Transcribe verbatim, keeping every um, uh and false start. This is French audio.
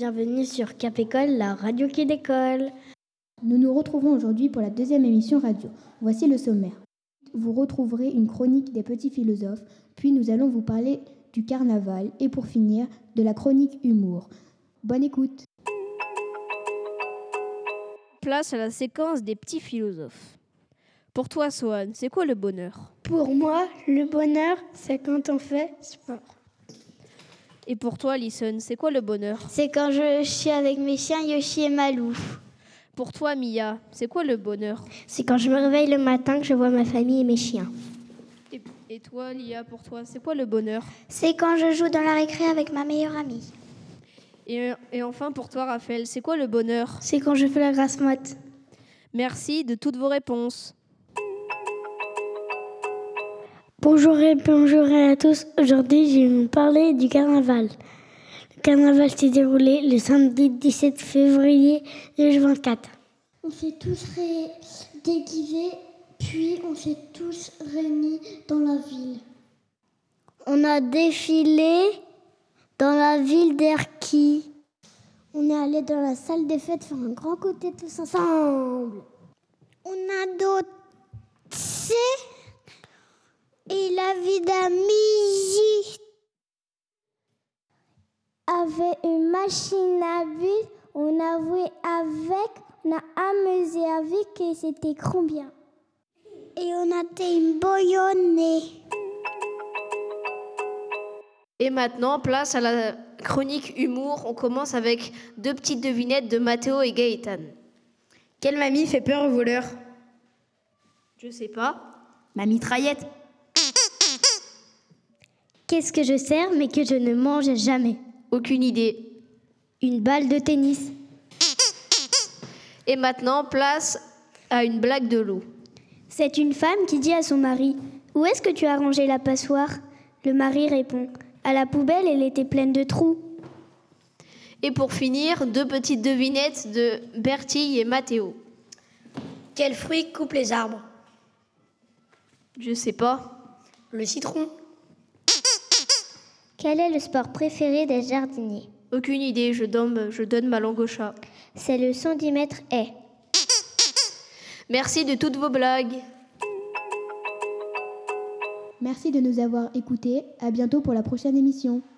bienvenue sur Cap École, la radio qui décolle. Nous nous retrouvons aujourd'hui pour la deuxième émission radio. Voici le sommaire. Vous retrouverez une chronique des petits philosophes, puis nous allons vous parler du carnaval et pour finir, de la chronique humour. Bonne écoute. Place à la séquence des petits philosophes. Pour toi, Sohan, c'est quoi le bonheur ? Pour moi, le bonheur, c'est quand on fait sport. Et pour toi, Lison, c'est quoi le bonheur ? C'est quand je suis avec mes chiens Yoshi et Malou. Pour toi, Mia, c'est quoi le bonheur ? C'est quand je me réveille le matin que je vois ma famille et mes chiens. Et, et toi, Lia, pour toi, c'est quoi le bonheur ? C'est quand je joue dans la récré avec ma meilleure amie. Et, et enfin, pour toi, Raphaël, c'est quoi le bonheur ? C'est quand je fais la grasse mat. Merci de toutes vos réponses. Bonjour et bonjour à tous. Aujourd'hui, je vais vous parler du carnaval. Le carnaval s'est déroulé le samedi dix-sept février deux mille vingt-quatre. On s'est tous ré- déguisés, puis on s'est tous réunis dans la ville. On a défilé dans la ville d'Erquy. On est allé dans la salle des fêtes faire un grand côté tous ensemble. On a dansé et la vie d'amis Avait une machine à bulles, on a joué avec, on a amusé avec et c'était trop bien. Et on a été une boyonnée. Et maintenant, place à la chronique humour. On commence avec deux petites devinettes de Mathéo et Gaëtan. Quelle mamie fait peur aux voleurs ? Je sais pas. Ma mitraillette. Qu'est-ce que je sers mais que je ne mange jamais ? Aucune idée. Une balle de tennis. Et maintenant, place à une blague de loup. C'est une femme qui dit à son mari « Où est-ce que tu as rangé la passoire ?» Le mari répond « À la poubelle, elle était pleine de trous. » Et pour finir, deux petites devinettes de Bertille et Mathéo. Quel fruit coupe les arbres ? Je sais pas. Le citron. Quel est le sport préféré des jardiniers ? Aucune idée, je donne, je donne ma langue au chat. C'est le cent dix mètres haies. Merci de toutes vos blagues. Merci de nous avoir écoutés. À bientôt pour la prochaine émission.